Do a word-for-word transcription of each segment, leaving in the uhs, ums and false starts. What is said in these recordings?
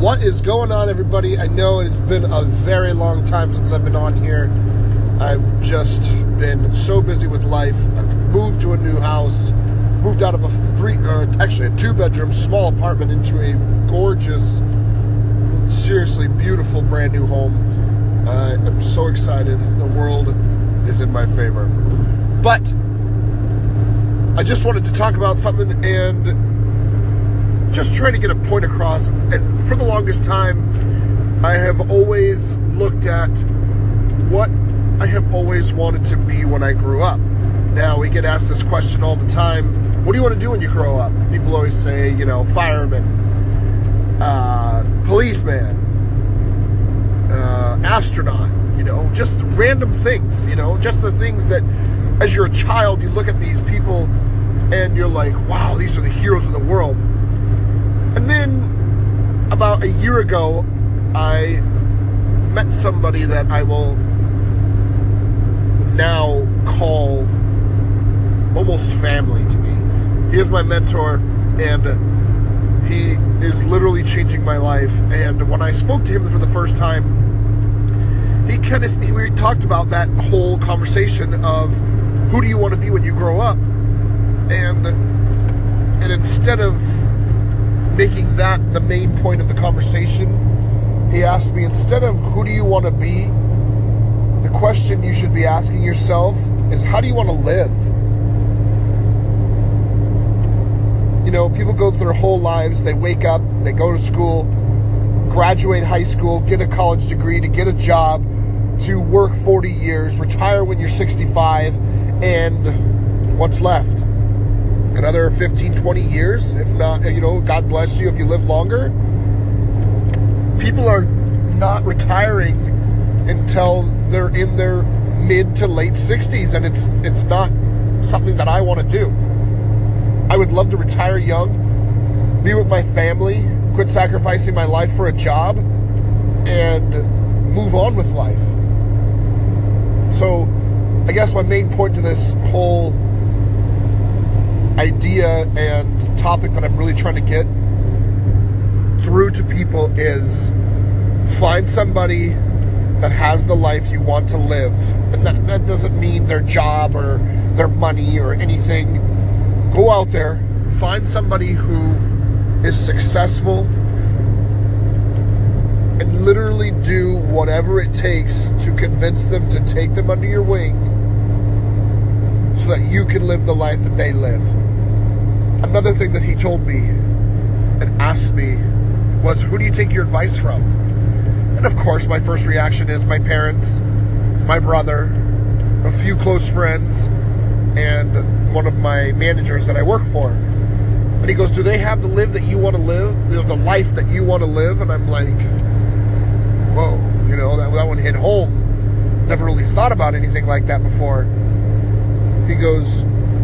What is going on, everybody? I know it's been a very long time since I've been on here. I've just been so busy with life. I've moved to a new house, moved out of a three, uh, actually a two-bedroom small apartment into a gorgeous, seriously beautiful brand new home. I am so excited. The world is in my favor. But I just wanted to talk about something and just trying to get a point across. And for the longest time, I have always looked at what I have always wanted to be when I grew up. Now, we get asked this question all the time. What do you want to do when you grow up? People always say, you know, fireman, uh, policeman, uh, astronaut, you know, just random things, you know, just the things that as you're a child, you look at these people and you're like, wow, these are the heroes of the world. And then about a year ago, I met somebody that I will now call almost family to me. He is my mentor, and he is literally changing my life. And when I spoke to him for the first time, he kind of he, we talked about that whole conversation of who do you want to be when you grow up, and and instead of making that the main point of the conversation, he asked me, instead of who do you want to be, the question you should be asking yourself is, how do you want to live? You know, people go through their whole lives, they wake up, they go to school, graduate high school, get a college degree, to get a job, to work forty years, retire when you're sixty-five, and what's left? Another fifteen, twenty years, if not, you know, God bless you if you live longer. People are not retiring until they're in their mid to late sixties, and it's it's not something that I want to do. I would love to retire young, be with my family, quit sacrificing my life for a job, and move on with life. So, I guess my main point to this whole idea and topic that I'm really trying to get through to people is find somebody that has the life you want to live. And that, that doesn't mean their job or their money or anything. Go out there, find somebody who is successful, and literally do whatever it takes to convince them to take them under your wing so that you can live the life that they live. Another thing that he told me and asked me was, who do you take your advice from? And of course, my first reaction is my parents, my brother, a few close friends, and one of my managers that I work for. And he goes, do they have the live that you want to live? You know, the life that you want to live? And I'm like, whoa, you know, that, that one hit home. Never really thought about anything like that before. He goes,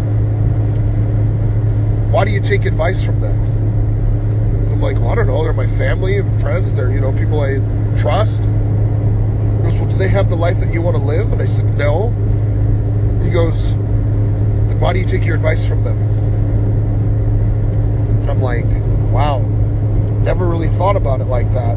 why do you take advice from them? And I'm like, well, I don't know. They're my family and friends. They're, you know, people I trust. He goes, well, do they have the life that you want to live? And I said, no. He goes, then why do you take your advice from them? And I'm like, wow, never really thought about it like that.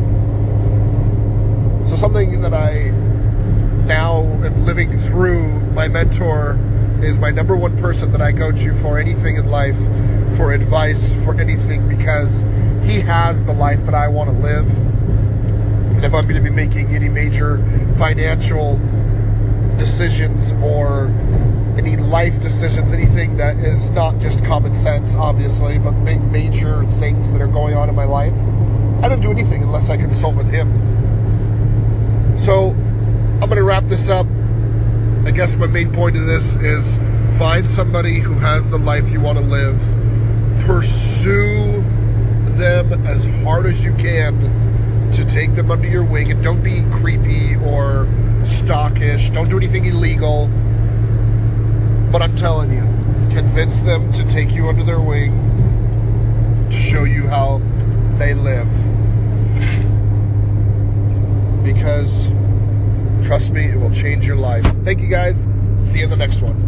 So something that I now am living through my mentor is my number one person that I go to for anything in life, for advice, for anything, because he has the life that I want to live. And if I'm going to be making any major financial decisions or any life decisions, anything that is not just common sense, obviously, but big major things that are going on in my life, I don't do anything unless I consult with him. So I'm going to wrap this up. I guess my main point of this is find somebody who has the life you want to live. Pursue them as hard as you can to take them under your wing. And don't be creepy or stalkish. Don't do anything illegal. But I'm telling you, convince them to take you under their wing to show you how they live. Because trust me, it will change your life. Thank you guys. See you in the next one.